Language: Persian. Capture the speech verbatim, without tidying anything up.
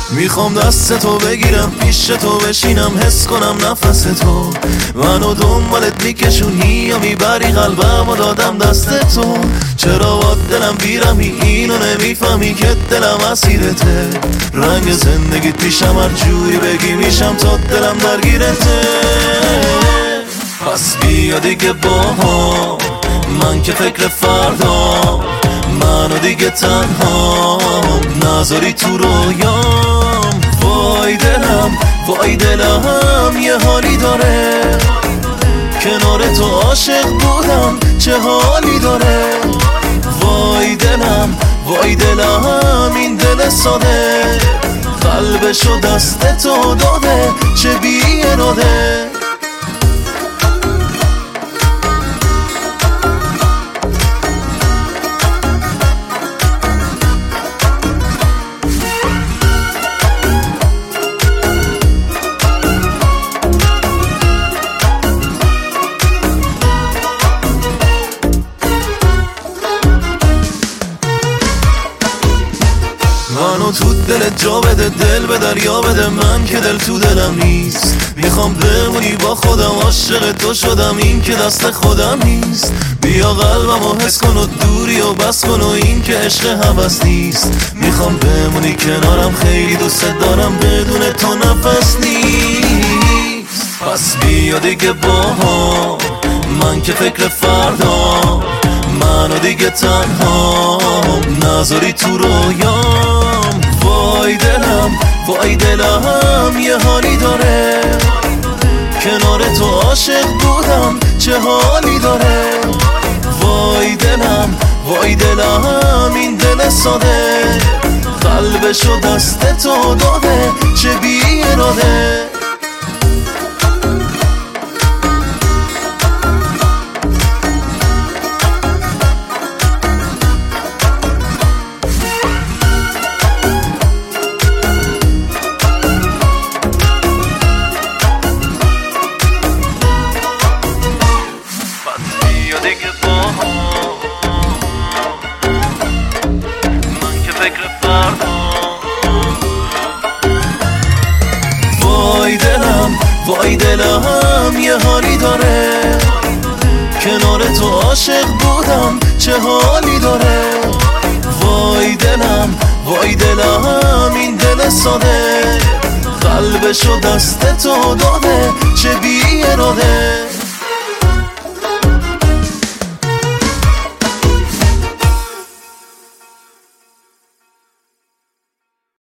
میخوام دست تو بگیرم، پیش تو بشینم، حس کنم نفس تو منو دنبالت میکشونی یا میبری قلبم و دادم دست تو. چرا با دلم بیرمی اینو نمیفهمی که دلم اسیرته، رنگ زندگیت پیشم هر جوری بگی میشم تا دلم درگیرته. پس بیا دیگه با من که فکر فردا، منو دیگه تنها نذاری تو رویام. وای دلم وای دلم یه حالی داره، کنار تو عاشق بودم چه حالی داره. وای دلم وای دلم این دل ساده، قلبشو دست تو داده چه بی اراده. منو تو دلت جا بده، دل به دریا بده، من که دل تو دلم نیست. میخوام بمونی با خودم، عاشق تو شدم این که دست خودم نیست. بیا قلبمو حس کن و دوری و بس کن و این که عشق هوس نیست. میخوام بمونی کنارم، خیلی دوست دارم، بدون تو نفس نیست. پس بیا دیگه با من که فکر فردا، منو دیگه تنها نذاری تو رویام. وای دلم وای دلم یه حالی داره، کنار تو عاشق بودم چه حالی داره. وای دلم وای دلم این دل ساده، قلبشو دست تو داده چه بی اراده. وای دلم وای دلم یه حالی داره، کنار تو عاشق بودم چه حالی داره. وای دلم وای دلم این دل ساده، قلبشو دست تو داده چه بی اراده.